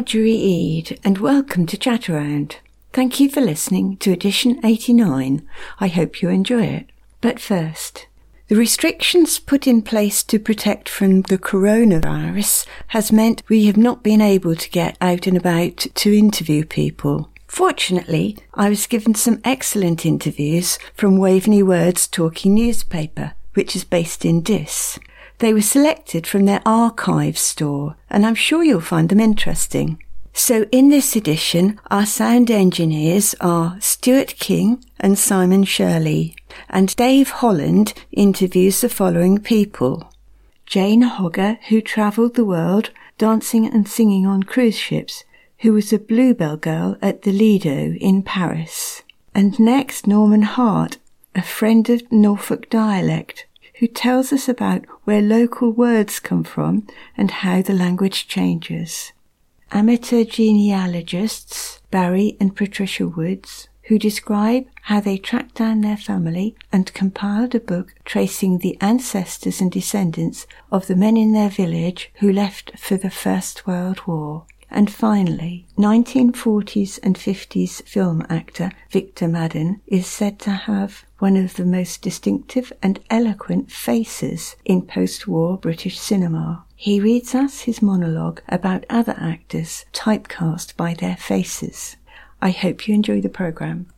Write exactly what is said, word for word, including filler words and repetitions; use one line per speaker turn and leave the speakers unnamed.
Marjorie Eade, and welcome to Chat Around. Thank you for listening to edition eighty-nine. I hope you enjoy it. But first, the restrictions put in place to protect from the coronavirus has meant we have not been able to get out and about to interview people. Fortunately, I was given some excellent interviews from Waveney Word's Talking Newspaper, which is based in Diss. They were selected from their archive store, and I'm sure you'll find them interesting. So in this edition, our sound engineers are Stuart King and Simon Shirley, and Dave Holland interviews the following people. Jane Hogger, who travelled the world dancing and singing on cruise ships, who was a Bluebell girl at the Lido in Paris. And next, Norman Hart, a friend of Norfolk dialect, who tells us about where local words come from and how the language changes. Amateur genealogists, Barry and Patricia Woods, who describe how they tracked down their family and compiled a book tracing the ancestors and descendants of the men in their village who left for the First World War. And finally, nineteen forties and fifties film actor Victor Madden is said to have one of the most distinctive and eloquent faces in post-war British cinema. He reads us his monologue about other actors typecast by their faces. I hope you enjoy the programme.